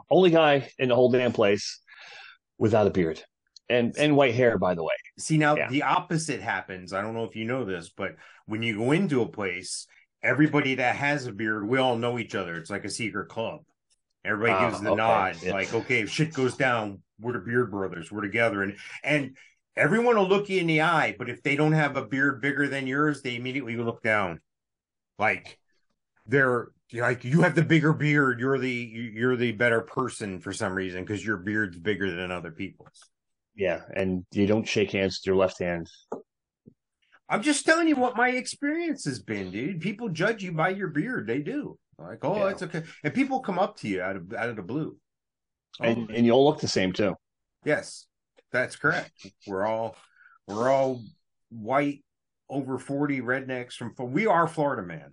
only guy in the whole damn place without a beard and white hair, by the way. See, now Yeah. the opposite happens. I don't know if you know this, but when you go into a place, everybody that has a beard, we all know each other. It's like a secret club. Everybody gives the Okay. nod, Yeah. like, okay, if shit goes down, we're the Beard Brothers. We're together. And everyone will look you in the eye, but if they don't have a beard bigger than yours, they immediately look down. Like they're like, you have the bigger beard. You're the better person for some reason because your beard's bigger than other people's. Yeah. And you don't shake hands with your left hand. I'm just telling you what my experience has been, dude. People judge you by your beard. They do. Like, oh, Yeah. it's okay. And people come up to you out of the blue. Oh, And you all look the same too. yes, that's correct. We're all white, over 40 rednecks from. We are Florida, man.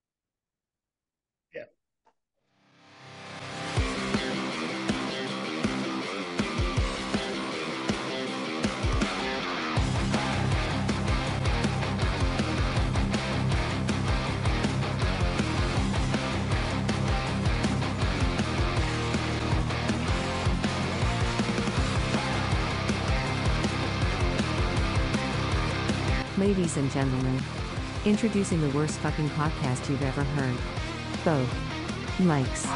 Yeah. Ladies and gentlemen, introducing the worst fucking podcast you've ever heard. Both mics.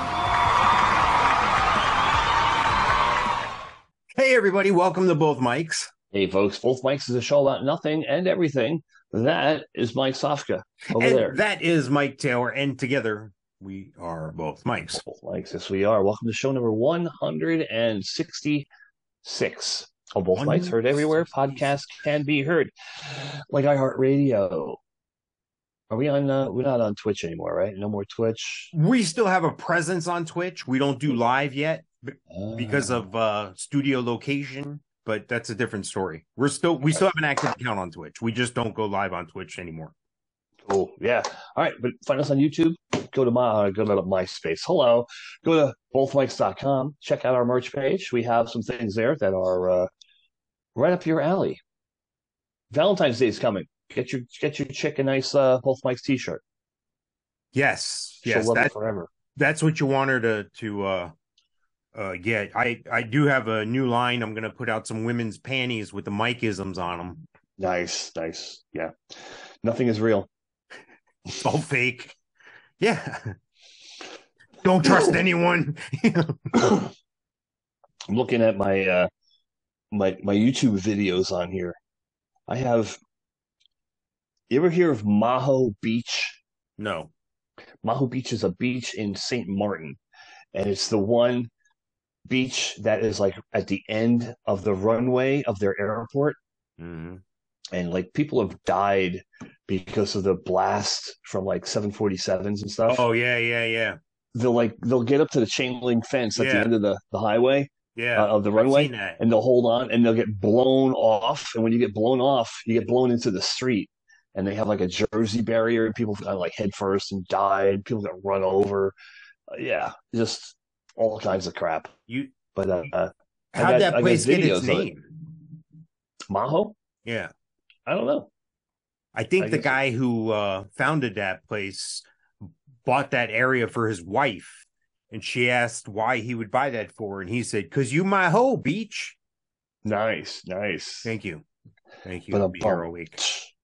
Hey, everybody, welcome to Both Mics. Hey, folks, both mics is a show about nothing and everything. That is Mike Sofka over And there. that is Mike Taylor, and together we are Both Mics. Both mics, yes, we are. Welcome to show number 166 of Both Mics, heard everywhere. Podcast can be heard, like iHeartRadio. Are we on? We're not on Twitch anymore, right? No more Twitch. We still have a presence on Twitch. We don't do live yet because of studio location, but that's a different story. We still have an active account on Twitch. We just don't go live on Twitch anymore. Cool. Yeah. All right. But find us on YouTube. Go to MySpace. Hello. Go to bothmics.com. Check out our merch page. We have some things there that are right up your alley. Valentine's Day is coming. Get your chick a nice Both Mics t-shirt. Yes. She'll love it forever. That's what you want her to get. I do have a new line. I'm gonna put out some women's panties with the Mike-isms on them. Nice. Yeah. Nothing is real. It's all fake. Yeah. Don't trust anyone. I'm looking at my my YouTube videos on here. I have. You ever hear of Maho Beach? No. Maho Beach is a beach in St. Martin, and it's the one beach that is like at the end of the runway of their airport. Mm-hmm. And like people have died because of the blast from like 747s and stuff. Oh yeah. They'll get up to the chain link fence at the end of the highway, yeah, of the runway, and they'll hold on and they'll get blown off. And when you get blown off, you get blown into the street. And they have like a Jersey barrier, and people got like head first and died. People got run over. Yeah, just all kinds of crap. But how'd that place get its name? Maho? Yeah, I don't know. I think the guy who founded that place bought that area for his wife, and she asked why he would buy that for, and he said, "'Cause you my hoe, beach." Nice. Thank you. But Hero Week.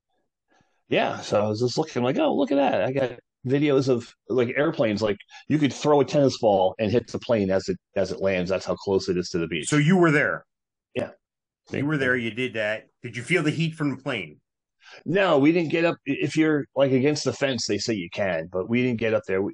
Yeah, so I was just looking like, oh, look at that! I got videos of like airplanes. Like you could throw a tennis ball and hit the plane as it lands. That's how close it is to the beach. So you were there. Yeah, you were there. You did that. Did you feel the heat from the plane? No, we didn't get up. If you're like against the fence, they say you can, but we didn't get up there.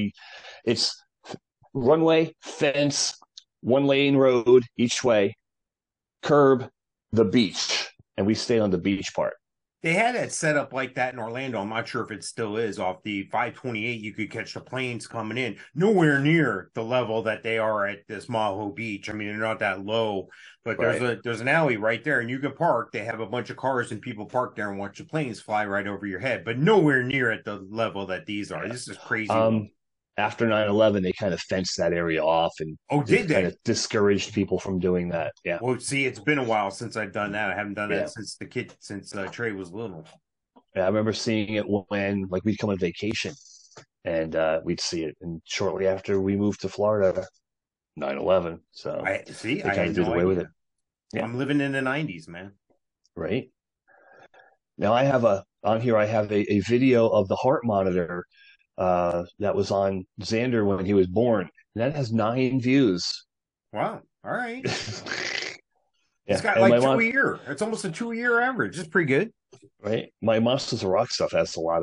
It's runway, fence, one lane road each way, curb, the beach, and we stayed on the beach part. They had it set up like that in Orlando. I'm not sure if it still is. Off the 528, you could catch the planes coming in. Nowhere near the level that they are at this Maho Beach. I mean, they're not that low, but there's an alley right there, and you can park. They have a bunch of cars and people park there and watch the planes fly right over your head, but nowhere near at the level that these are. This is crazy. After 9/11, they kind of fenced that area off and kind of discouraged people from doing that. Yeah. Well, see, it's been a while since I've done that. I haven't done that since Trey was little. Yeah, I remember seeing it when like we'd come on vacation and we'd see it. And shortly after we moved to Florida, 9/11. So I see. they I kind had of did no away with idea. it. Yeah. I'm living in the 90s, man. Right. Now on here, I have a video of the heart monitor that was on Xander when he was born. And that has 9 views. Wow. All right. Yeah. It's got And like my 2 a mom, year. It's almost a 2 year average. It's pretty good. right? My Monsters of Rock stuff has a lot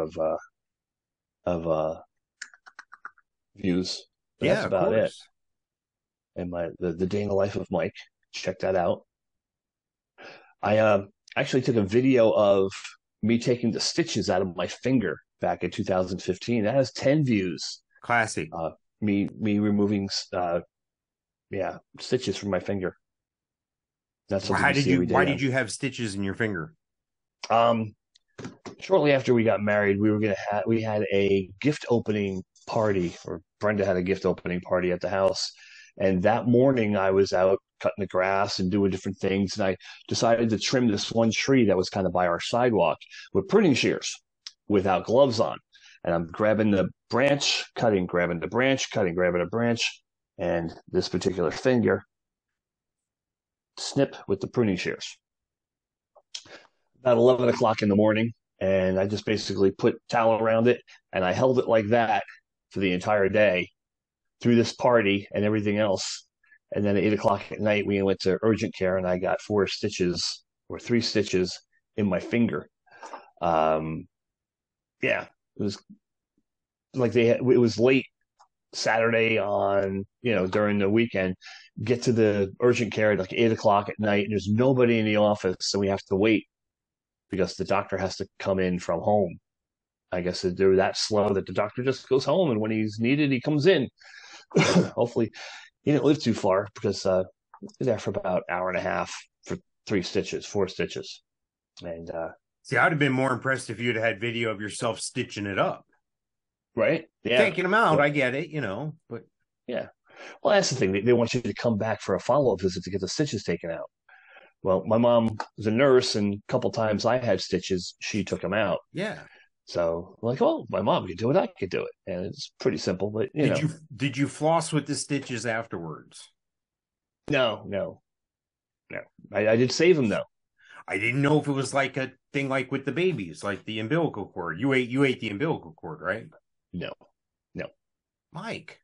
of views. But that's Yeah, of about it. course. And the day in the life of Mike. Check that out. I actually took a video of me taking the stitches out of my finger back in 2015. That has 10 views. Classy. Me removing stitches from my finger. That's something you see every day. Why did you have stitches in your finger? Shortly after we got married, we had a gift opening party, or Brenda had a gift opening party at the house. And that morning I was out cutting the grass and doing different things. And I decided to trim this one tree that was kind of by our sidewalk with pruning shears without gloves on. And I'm grabbing the branch, cutting, grabbing the branch, cutting, grabbing a branch. And this particular finger, snip with the pruning shears. About 11 o'clock in the morning. And I just basically put towel around it and I held it like that for the entire day through this party and everything else. And then at 8 o'clock at night, we went to urgent care and I got 3 stitches in my finger. Yeah, it was like it was late Saturday on, during the weekend, get to the urgent care at like 8 o'clock at night and there's nobody in the office. So we have to wait because the doctor has to come in from home. I guess they're that slow that the doctor just goes home and when he's needed, he comes in. Hopefully he didn't live too far because he was there for about an hour and a half for 4 stitches. And see, I'd have been more impressed if you'd had video of yourself stitching it up. Right? Yeah. Taking them out, I get it, but yeah. Well, that's the thing. They want you to come back for a follow-up visit to get the stitches taken out. Well, my mom was a nurse, and a couple times I had stitches, she took them out. Yeah. So I'm like, well, my mom could do it, I could do it. And it's pretty simple, but Did you floss with the stitches afterwards? No. I did save them though. I didn't know if it was like a thing like with the babies, like the umbilical cord. You ate the umbilical cord, right? No. Mike.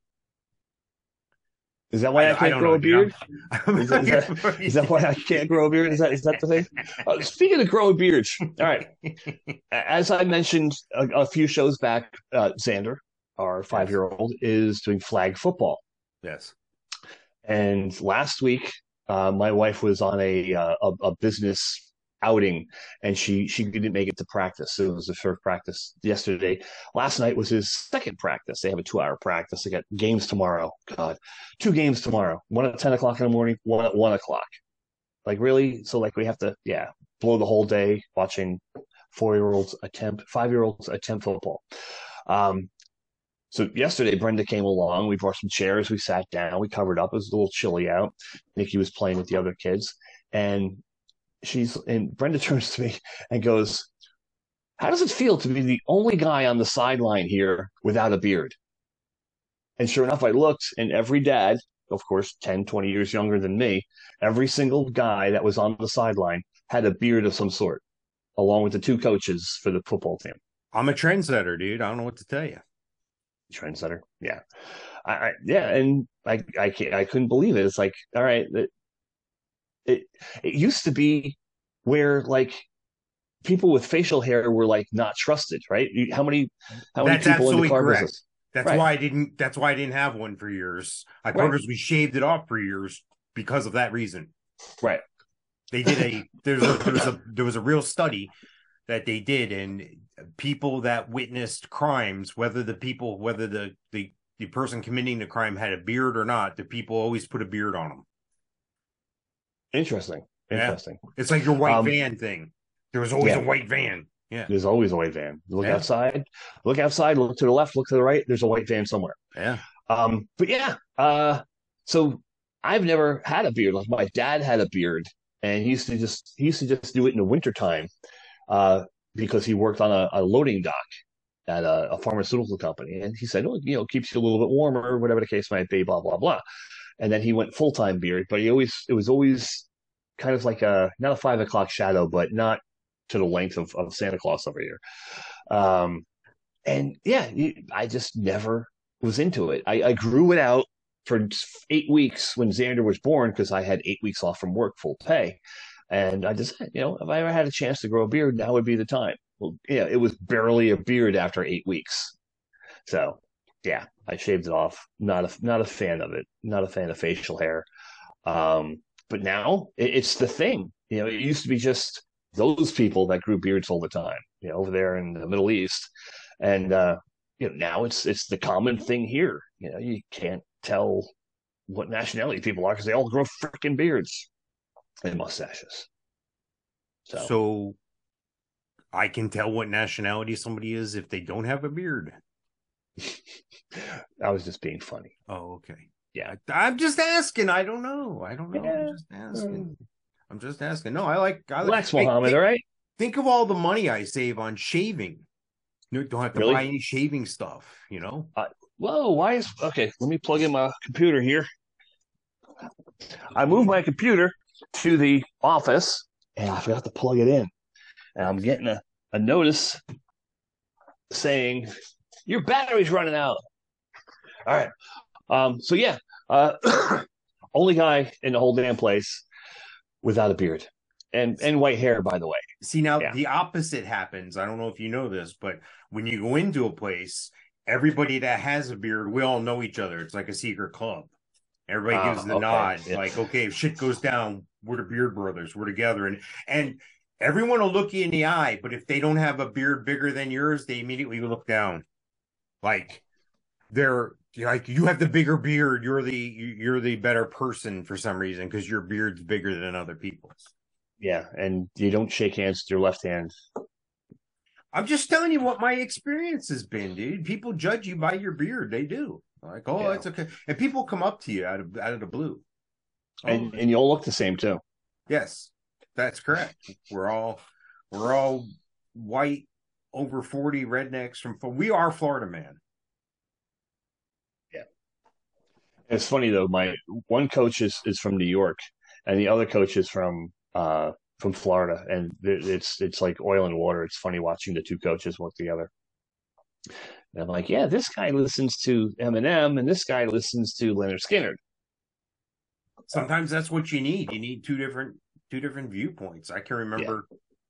Is that why I can't grow a beard? Is that why I can't grow a beard? Is that the thing? Speaking of growing beards, all right. As I mentioned a few shows back, Xander, our 5-year-old, is doing flag football. Yes. And last week, my wife was on a business outing, and she didn't make it to practice. It was the first practice yesterday. Last night was his second practice. They have a 2-hour practice. They got games tomorrow. God, 2 games tomorrow. One at 10 o'clock in the morning, one at 1 o'clock. Like, really? So like we have to, blow the whole day watching 5-year-olds attempt football. So yesterday, Brenda came along. We brought some chairs. We sat down. We covered up. It was a little chilly out. Nikki was playing with the other kids, and Brenda turns to me and goes, "How does it feel to be the only guy on the sideline here without a beard?" And sure enough, I looked, and every dad, of course, 10, 20 years younger than me, every single guy that was on the sideline had a beard of some sort, along with the 2 coaches for the football team. I'm a trendsetter, dude. I don't know what to tell you. Trendsetter, yeah, and I couldn't believe it. It's like, all right, it used to be where like people with facial hair were like not trusted, right? How many people in the car correct. business? That's right. That's why I didn't have one for years. I purposely shaved it off for years because of that reason. Right. They did there was a real study that they did, and people that witnessed crimes, whether the person committing the crime had a beard or not, the people always put a beard on them. Interesting. Yeah. It's like your white van thing. There was always a white van. Yeah. There's always a white van. Look outside, look to the left, look to the right. There's a white van somewhere. Yeah. But yeah. So I've never had a beard. Like my dad had a beard, and he used to just do it in the wintertime, because he worked on a loading dock at a pharmaceutical company. And he said, keeps you a little bit warmer, whatever the case might be, blah, blah, blah. and then he went full-time beard, but it was always kind of like not a 5 o'clock shadow, but not to the length of Santa Claus over here. And yeah, I just never was into it. I grew it out for 8 weeks when Xander was born because I had 8 weeks off from work, full pay. And I decided, if I ever had a chance to grow a beard, now would be the time. Well, yeah, it was barely a beard after 8 weeks. So yeah, I shaved it off. Not a fan of it. Not a fan of facial hair. But now it's the thing. It used to be just those people that grew beards all the time, over there in the Middle East. And now it's the common thing here. You can't tell what nationality people are because they all grow freaking beards and mustaches. So I can tell what nationality somebody is if they don't have a beard. I was just being funny. Oh, okay. Yeah. I'm just asking. I don't know. Yeah. I'm just asking. No, I like Relax, Mohammed, all right? Think of all the money I save on shaving. You don't have to Really? buy any shaving stuff, Whoa, why is okay? Let me plug in my computer here. I moved my computer to the office and I forgot to plug it in. And I'm getting a notice saying your battery's running out. All right. So yeah, only guy in the whole damn place without a beard and white hair, by the way. See, now the opposite happens. I don't know if you know this, but when you go into a place, everybody that has a beard, we all know each other. It's like a secret club. Everybody gives the nod. Yeah. Like, okay, if shit goes down, we're the Beard Brothers. We're together. And everyone will look you in the eye, but if they don't have a beard bigger than yours, they immediately look down. Like they're like, you have the bigger beard. You're the better person for some reason because your beard's bigger than other people's. Yeah, and you don't shake hands with your left hand. I'm just telling you what my experience has been, dude. People judge you by your beard. They do. Like, oh, it's okay. And people come up to you out of the blue. And you all look the same too. Yes, that's correct. We're all white, over 40 rednecks we are Florida man. Yeah. It's funny though, my one coach is from New York and the other coach is from Florida, and it's like oil and water. It's funny watching the two coaches work together. And I'm like, yeah, this guy listens to Eminem, and this guy listens to Lynyrd Skynyrd. Sometimes that's what you need. You need two different viewpoints. I can remember,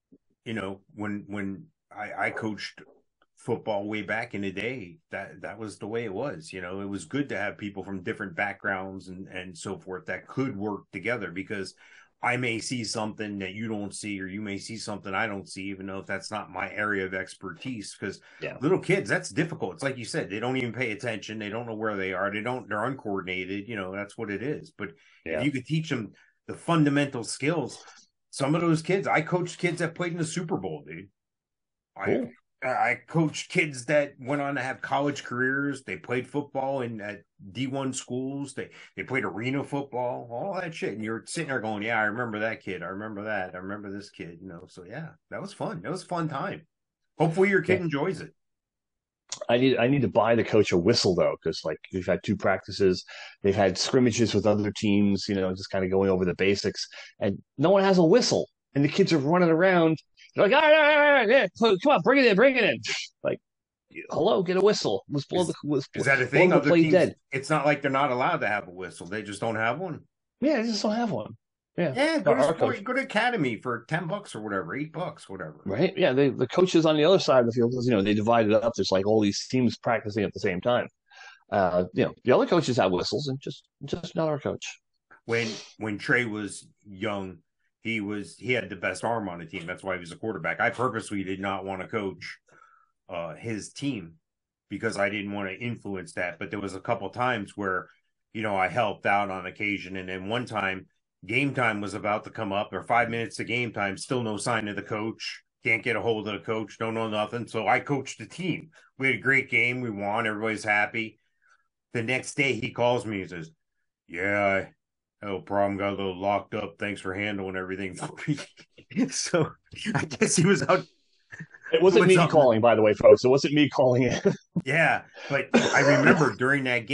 when I coached football way back in the day, that was the way it was. It was good to have people from different backgrounds and so forth that could work together because I may see something that you don't see, or you may see something I don't see, even though that's not my area of expertise. Because little kids, that's difficult. It's like you said, they don't even pay attention. They don't know where they are. They're uncoordinated. That's what it is. But if you could teach them the fundamental skills, some of those kids, I coached kids that played in the Super Bowl, dude. Cool. I coached kids that went on to have college careers. They played football at D1 schools. They played arena football, all that shit. And you're sitting there going, yeah, I remember that kid. I remember that. I remember this kid, So yeah, that was fun. That was a fun time. Hopefully your kid enjoys it. I need to buy the coach a whistle though, because like we've had 2 practices, they've had scrimmages with other teams, just kind of going over the basics, and no one has a whistle, and the kids are running around. They're like, all right, yeah, come on, bring it in. Like, hello, get a whistle. Let's blow the whistle. Is that a thing? Other teams, dead. It's not like they're not allowed to have a whistle. They just don't have one. Yeah, they just don't have one. Yeah, go to Academy for $10 or whatever, $8, whatever. Right? Yeah, the coaches on the other side of the field, they divide it up. There's like all these teams practicing at the same time. The other coaches have whistles, and just not our coach. When Trey was young, he had the best arm on the team. That's why he was a quarterback. I purposely did not want to coach his team because I didn't want to influence that. But there was a couple times where, I helped out on occasion. And then one time, game time was about to come up, or 5 minutes to game time, still no sign of the coach. Can't get a hold of the coach, don't know nothing. So I coached the team. We had a great game. We won. Everybody's happy. The next day he calls me and says, yeah, no problem. Got a little locked up. Thanks for handling everything for me. So I guess he was out. It wasn't me calling, by the way, folks. It wasn't me calling in. Yeah, but I remember during that game,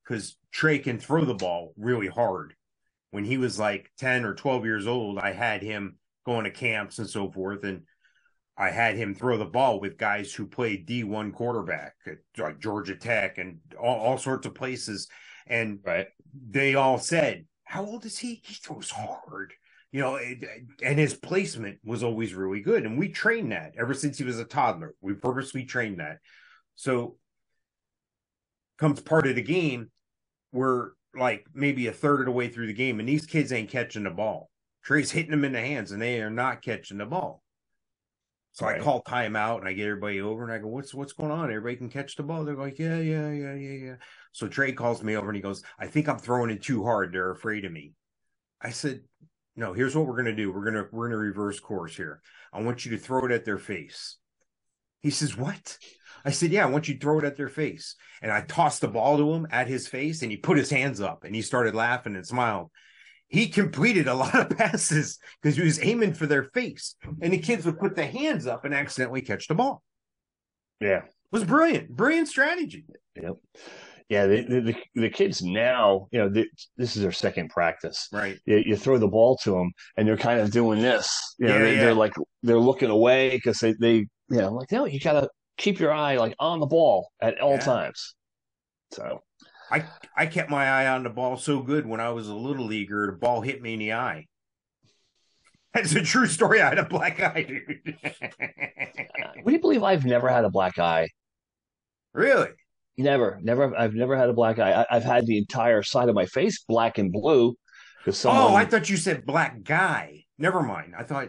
because Trey can throw the ball really hard. When he was like 10 or 12 years old, I had him going to camps and so forth, and I had him throw the ball with guys who played D1 quarterback at like Georgia Tech and all sorts of places. And they all said, how old is he? He throws hard. You know, and his placement was always really good. And we trained that ever since he was a toddler. We purposely trained that. So comes part of the game, we're like maybe a third of the way through the game, and these kids ain't catching the ball. Trey's hitting them in the hands, and they are not catching the ball. So I call timeout, and I get everybody over, and I go, what's going on? Everybody can catch the ball? They're like, yeah. So Trey calls me over, and he goes, I think I'm throwing it too hard. They're afraid of me. I said, no, here's what we're going to do. We're going to reverse course here. I want you to throw it at their face. He says, what? I said, yeah, I want you to throw it at their face. And I tossed the ball to him at his face, and he put his hands up, and he started laughing and smiled. He completed a lot of passes because he was aiming for their face. And the kids would put their hands up and accidentally catch the ball. Yeah. It was brilliant. Brilliant strategy. Yep. Yeah, the kids now, you know, this is their second practice. Right. You throw the ball to them, and they're kind of doing this. You know, they're like, they're looking away because they you know, like, no, you got to keep your eye like on the ball at all times. So I kept my eye on the ball so good when I was a little leaguer, the ball hit me in the eye. That's a true story. I had a black eye, dude. Would you believe I've never had a black eye? Really? Never. I've never had a black eye. I've had the entire side of my face black and blue. I thought you said black guy. Never mind. I thought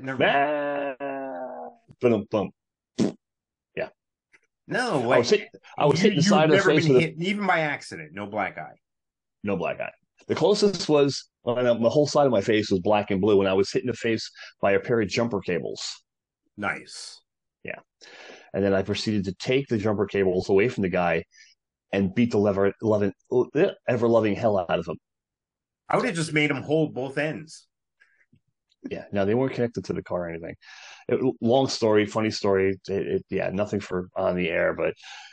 Boom. Yeah. No way. I was hitting the side of the face with even by accident. No black eye. No black eye. The closest was when the whole side of my face was black and blue when I was hitting the face by a pair of jumper cables. Nice. Yeah. And then I proceeded to take the jumper cables away from the guy and beat the ever-loving hell out of him. I would have just made him hold both ends. Yeah. No, they weren't connected to the car or anything. Long story, funny story. Nothing for on the air, but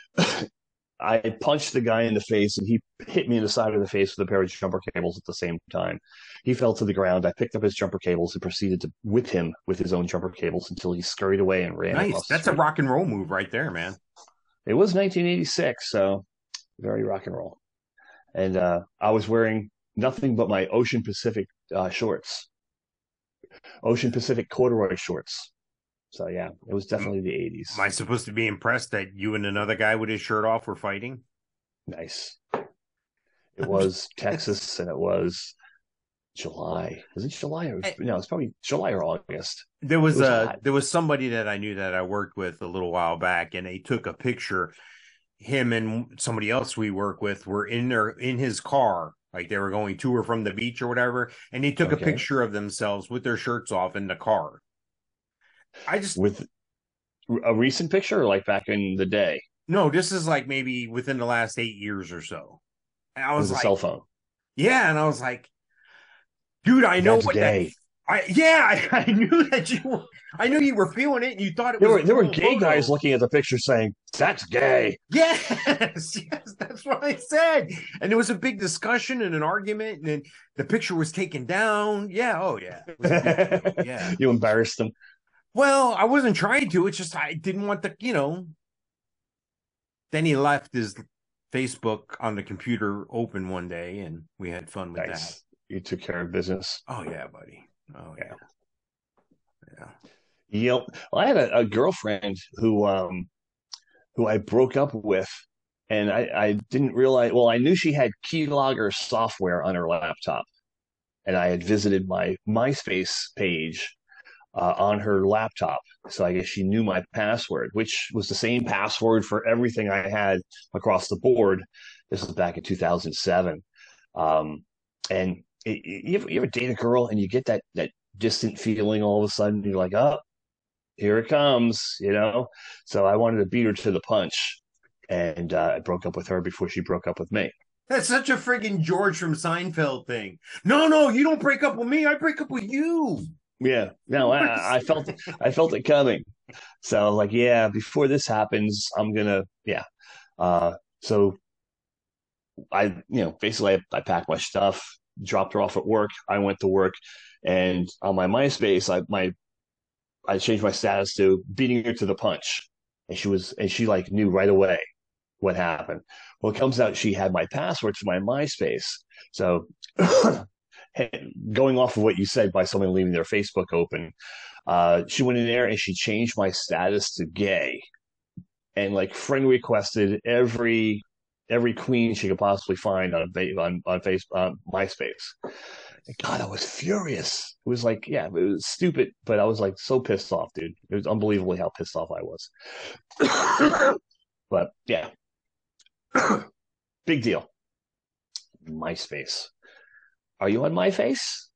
I punched the guy in the face, and he hit me in the side of the face with a pair of jumper cables at the same time. He fell to the ground. I picked up his jumper cables and proceeded to whip him with his own jumper cables until he scurried away and ran. Nice. That's a rock and roll move right there, man. It was 1986, so very rock and roll. And I was wearing nothing but my Ocean Pacific shorts. Ocean Pacific corduroy shorts. So, yeah, it was definitely the 80s. Am I supposed to be impressed that you and another guy with his shirt off were fighting? Nice. It was Texas, and it was July. Was it July? No, it's probably July or August. There was somebody that I knew that I worked with a little while back, and they took a picture. Him and somebody else we work with were in his car, like they were going to or from the beach or whatever, and they took a picture of themselves with their shirts off in the car. With a recent picture, or like back in the day? No, this is like maybe within the last 8 years or so. And I was like, a cell phone. Yeah, and I was like, dude, I know what that. I knew that you were. I knew you were feeling it, and you thought it was. There were gay guys looking at the picture saying, "That's gay." Yes, that's what I said. And there was a big discussion and an argument, and then the picture was taken down. Yeah, yeah. You embarrassed them. Well, I wasn't trying to. It's just I didn't want the, Then he left his Facebook on the computer open one day, and we had fun with that. You took care of business. Oh yeah, buddy. Oh yeah. Well, I had a girlfriend who I broke up with, and I didn't realize. Well, I knew she had keylogger software on her laptop, and I had visited my MySpace page on her laptop. So I guess she knew my password, which was the same password for everything I had across the board. This was back in 2007. And you ever date a girl and you get that distant feeling all of a sudden? You're like, oh, here it comes, So I wanted to beat her to the punch. And I broke up with her before she broke up with me. That's such a friggin' George from Seinfeld thing. No, you don't break up with me. I break up with you. Yeah, no, I felt it coming. So I was like, yeah, before this happens, I'm gonna, So basically I packed my stuff, dropped her off at work. I went to work, and on my MySpace, I changed my status to beating her to the punch, and she like knew right away what happened. Well, it comes out she had my password to my MySpace. So going off of what you said by someone leaving their Facebook open, she went in there and she changed my status to gay and like friend requested every queen she could possibly find on Facebook, on MySpace. And God, I was furious. It was like, yeah, it was stupid, but I was like so pissed off, dude. It was unbelievably how pissed off I was. But yeah, big deal. MySpace. Are you on MySpace?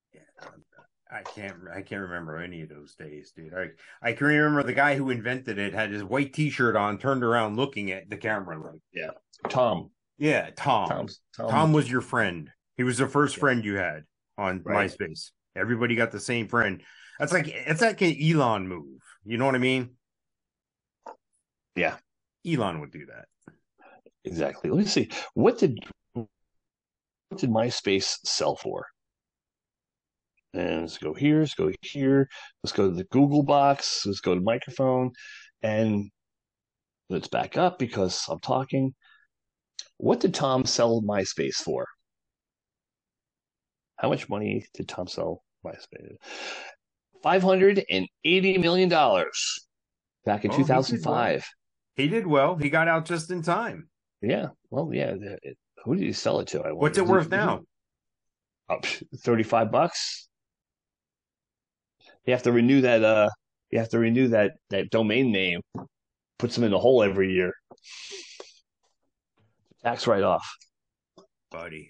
I can't remember any of those days, dude. I can remember the guy who invented it had his white T-shirt on, turned around looking at the camera like, yeah, Tom. Yeah, Tom. Tom was your friend. He was the first friend you had on MySpace. Everybody got the same friend. It's like an Elon move. You know what I mean? Yeah. Elon would do that. Exactly. Let me see. What did MySpace sell for? And let's go here. Let's go here. Let's go to the Google box. Let's go to microphone. And let's back up because I'm talking. What did Tom sell MySpace for? How much money did Tom sell MySpace? $580 million back in 2005. He did well. He got out just in time. Yeah. Well, yeah. Who did he sell it to? What's it worth now? $35. You have to renew that. You have to renew that domain name. Puts them in the hole every year. Tax write-off. Buddy,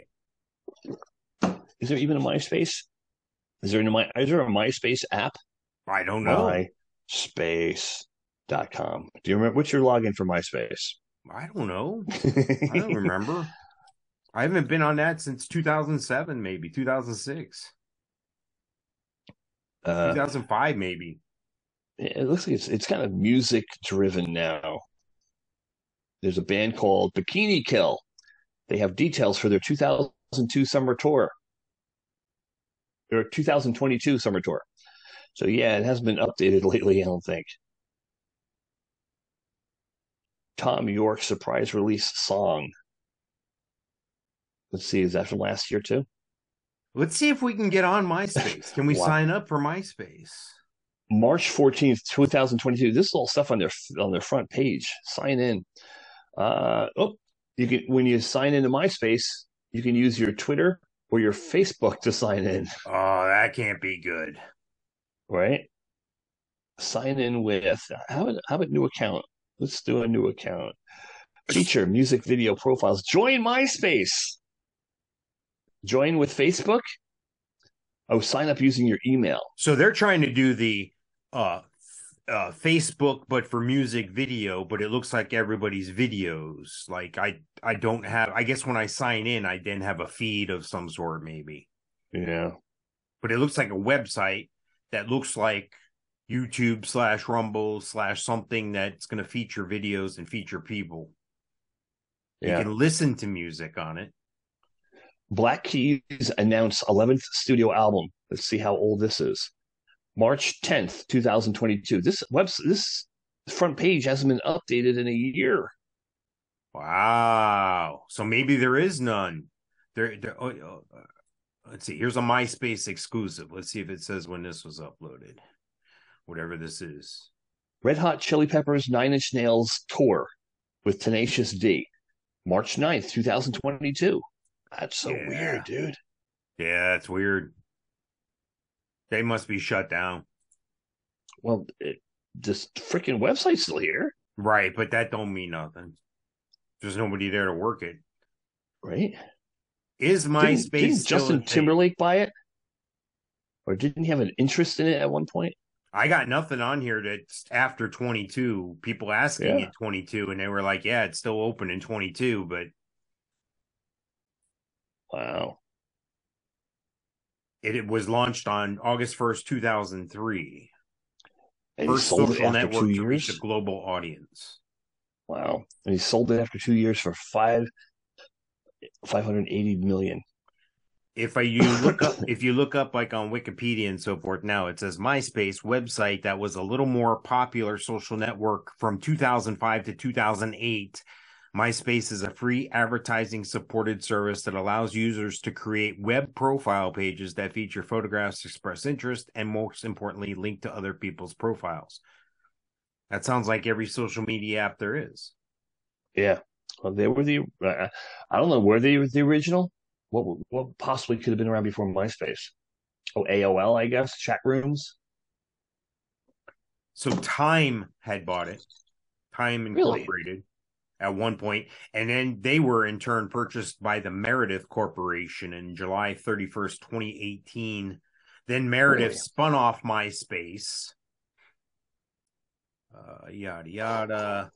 Is there even a MySpace? Is there a MySpace app? I don't know. MySpace.com. Do you remember what's your login for MySpace? I don't know. I don't remember. I haven't been on that since 2007, maybe 2006. 2005, maybe. It looks like it's kind of music driven now. There's a band called Bikini Kill. They have details for their 2002 summer tour. Their 2022 summer tour. So yeah, it hasn't been updated lately, I don't think. Tom York surprise release song. Let's see, is that from last year too? Let's see if we can get on MySpace. Can we sign up for MySpace? March 14th, 2022. This is all stuff on their front page. Sign in. You can, when you sign into MySpace, you can use your Twitter or your Facebook to sign in. Oh, that can't be good. Right? Sign in with how about new account? Let's do a new account. Feature music video profiles. Join MySpace. Join with Facebook. Oh, sign up using your email. So they're trying to do the Facebook, but for music video, but it looks like everybody's videos. Like I don't have, I guess when I sign in, I then have a feed of some sort, maybe. Yeah. But it looks like a website that looks like YouTube/Rumble/ something that's going to feature videos and feature people. Yeah. You can listen to music on it. Black Keys announced 11th studio album. Let's see how old this is. March 10th, 2022. This front page hasn't been updated in a year. Wow. So maybe there is none. Let's see. Here's a MySpace exclusive. Let's see if it says when this was uploaded. Whatever this is. Red Hot Chili Peppers 9 Inch Nails tour with Tenacious D. March 9th, 2022. That's so weird, dude. Yeah, it's weird. They must be shut down. Well, this freaking website's still here. Right, but that don't mean nothing. There's nobody there to work it. Right? Is MySpace didn't Justin Timberlake buy it? Or didn't he have an interest in it at one point? I got nothing on here that's after 22. People asking at 22, and they were like, yeah, it's still open in 22, but... Wow. It was launched on August 1st, 2003. And first social network 2 to reach years? a global audience. Wow. And he sold it after 2 years for $5 580 million. If you look up like on Wikipedia and so forth, now it says MySpace website that was a little more popular social network from 2005 to 2008. MySpace is a free advertising supported service that allows users to create web profile pages that feature photographs, express interest, and most importantly, link to other people's profiles. That sounds like every social media app there is. Yeah. Well, they were I don't know, were they the original? What possibly could have been around before MySpace? Oh, AOL, I guess, chat rooms. So Time had bought it, Time Incorporated. Really? At one point, and then they were in turn purchased by the Meredith Corporation in July 31st, 2018. Then Meredith spun off MySpace. Yada, yada.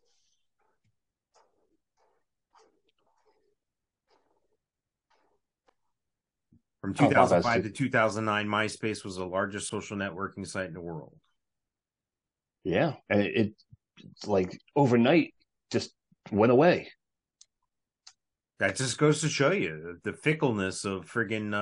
From 2005 to 2009, MySpace was the largest social networking site in the world. Yeah, and it like overnight just went away. That just goes to show you the fickleness of friggin'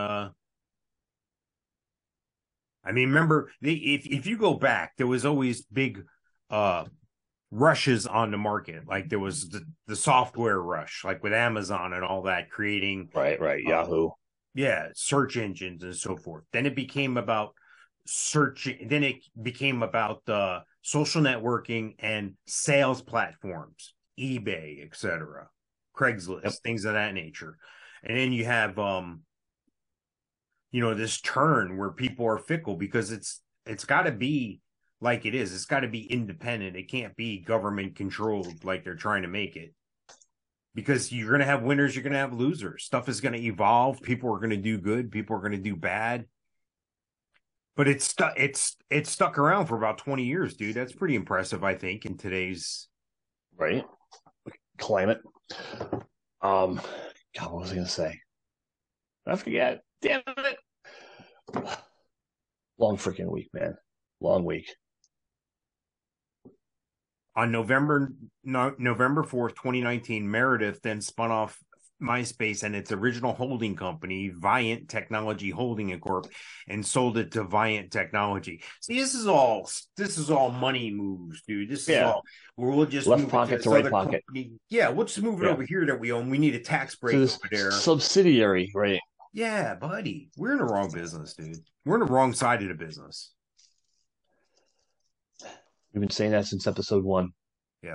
I mean, remember, if you go back, there was always big rushes on the market. Like there was the software rush, like with Amazon and all that, creating Yahoo. Yeah, search engines and so forth. Then it became about searching. Then it became about social networking and sales platforms, eBay, etc., Craigslist, things of that nature. And then you have this turn where people are fickle because it's got to be like it is. It's got to be independent. It can't be government controlled like they're trying to make it. Because you're going to have winners, you're going to have losers. Stuff is going to evolve. People are going to do good. People are going to do bad. But it's stuck around for about 20 years, dude. That's pretty impressive, I think, in today's climate. God, what was I going to say? I forget. Damn it. Long freaking week, man. Long week. On November 4th, 2019, Meredith then spun off MySpace and its original holding company, Viant Technology Holding Corp., and sold it to Viant Technology. See, this is all money moves, dude. This is all where we'll just left pocket to right pocket. Company. Yeah, we'll just move it over here that we own. We need a tax break over there. Subsidiary, right? Yeah, buddy. We're in the wrong business, dude. We're in the wrong side of the business. We've been saying that since episode 1. Yes.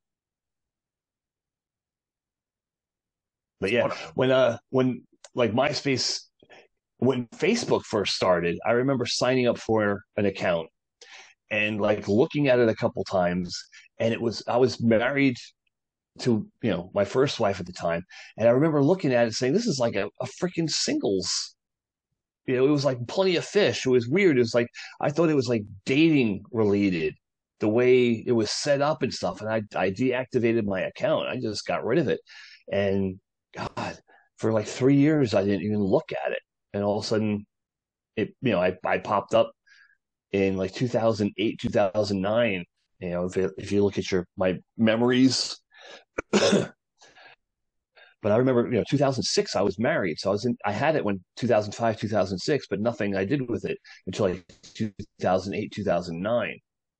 But yeah, when like MySpace, when Facebook first started, I remember signing up for an account and like looking at it a couple times, and I was married to my first wife at the time, and I remember looking at it saying, this is like a freaking singles. It was like Plenty of Fish. It was weird. It was like I thought it was like dating related, the way it was set up and stuff. And I deactivated my account. I just got rid of it. And God, for like 3 years, I didn't even look at it. And all of a sudden, I popped up in like 2008, 2009. If you look at my memories. But I remember, 2006, I was married. So I had it when 2005, 2006, but nothing I did with it until like 2008, 2009.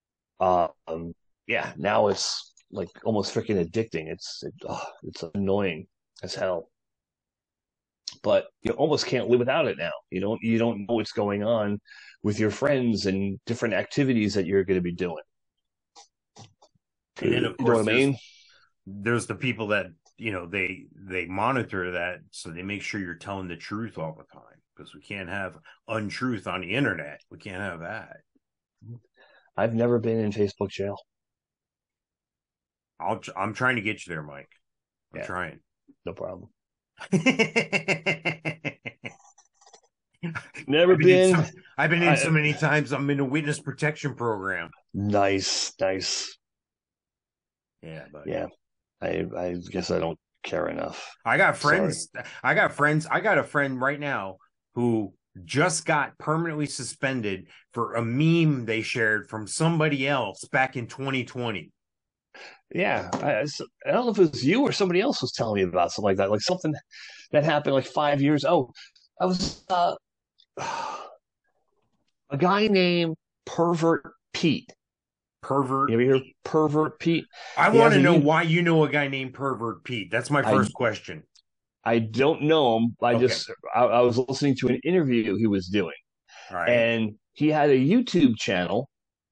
Yeah, now it's like almost freaking addicting. It's annoying as hell. But you almost can't live without it now. You don't know what's going on with your friends and different activities that you're going to be doing. And then, of course, you know what I mean? There's the people that they monitor that, so they make sure you're telling the truth all the time, because we can't have untruth on the internet. We can't have that. I've never been in Facebook jail. I'm trying to get you there, Mike. I'm trying. No problem. Never been. I've been in so many times. I'm in a witness protection program. Nice. Yeah, buddy. Yeah. I guess I don't care enough. I got friends. Sorry. I got a friend right now who just got permanently suspended for a meme they shared from somebody else back in 2020. Yeah, I don't know if it was you or somebody else was telling me about something like that, like something that happened like 5 years. Oh, I was a guy named Pervert Pete. Pervert. You ever hear Pervert Pete? I He want has to a know you. why you know a guy named Pervert Pete. That's my I first question. I don't know him. Okay. I was listening to an interview he was doing, All right. and he had a YouTube channel.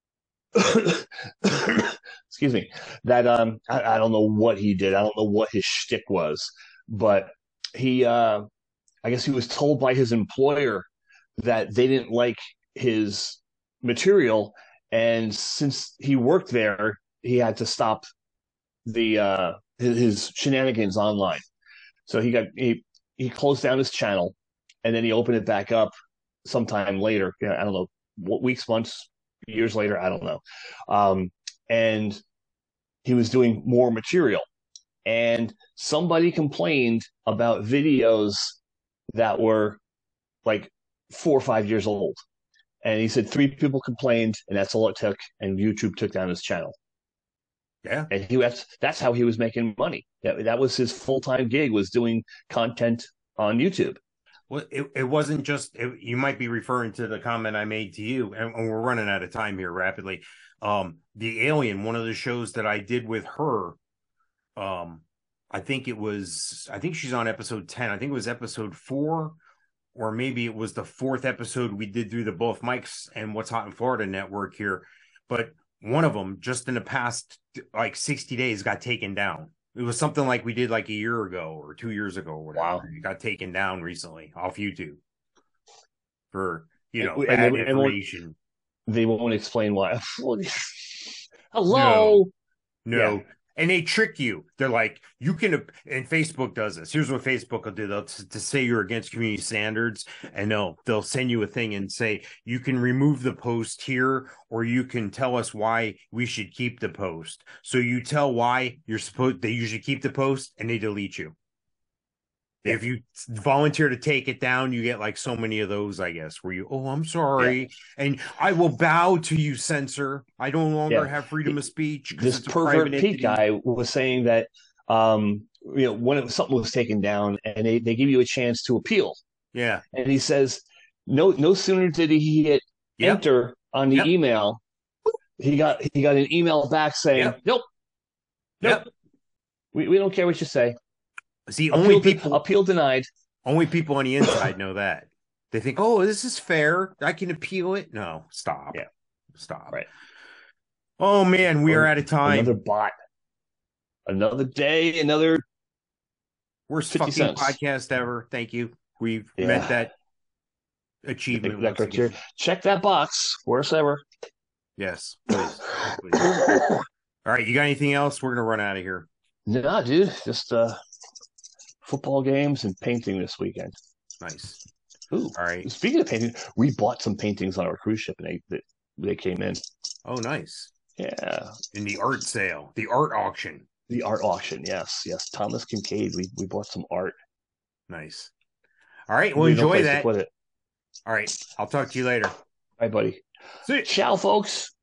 Excuse me. That I don't know what he did. I don't know what his shtick was, but he I guess he was told by his employer that they didn't like his material, and since he worked there, he had to stop the his shenanigans online. So he closed down his channel, and then he opened it back up sometime later. You know, I don't know what weeks, months, years later. I don't know. And he was doing more material, and somebody complained about videos that were like 4 or 5 years old. And he said 3 people complained, and that's all it took. And YouTube took down his channel. Yeah. And that's how he was making money. That was his full-time gig, was doing content on YouTube. Well, it wasn't just, you might be referring to the comment I made to you, and we're running out of time here rapidly. The Alien, one of the shows that I did with her, I think she's on episode 10. I think it was episode 4, or maybe it was the 4th episode we did through the Both Mics and What's Hot in Florida network here. But one of them, just in the past like 60 days, got taken down. It was something like we did like a year ago or 2 years ago or whatever. Wow. It got taken down recently off YouTube for, And bad they information. They won't explain why. Hello. No. Yeah. And they trick you. They're like, you can, and Facebook does this. Here's what Facebook will do. They'll to say you're against community standards, and they'll send you a thing and say, you can remove the post here, or you can tell us why we should keep the post. So you tell why they usually keep the post, and they delete you. Yeah. If you volunteer to take it down, you get like so many of those, I guess, where I'm sorry. Yeah. And I will bow to you, censor. I no longer have freedom of speech. This Pervert Pete guy was saying that, when something was taken down and they give you a chance to appeal. Yeah. And he says, no sooner did he hit enter on the email, he got an email back saying, nope. We don't care what you say. See, appeal denied. Only people on the inside know that. They think, oh, this is fair. I can appeal it. No, stop. Yeah. Stop. Right. Oh, man, we are out of time. Another bot. Another day, another worst fucking cents. Podcast ever. Thank you. We've met that achievement. That criteria. Check that box. Worst ever. Yes. Please. All right. You got anything else? We're going to run out of here. No, dude. Just football games and painting this weekend. Nice. Ooh. All right. Speaking of painting, we bought some paintings on our cruise ship, and they came in. Oh, nice. Yeah. In the art sale, the art auction. The art auction, yes. Thomas Kincaid. We bought some art. Nice. All right. Well, enjoy that. All right. I'll talk to you later. Bye, buddy. See you. Ciao, folks.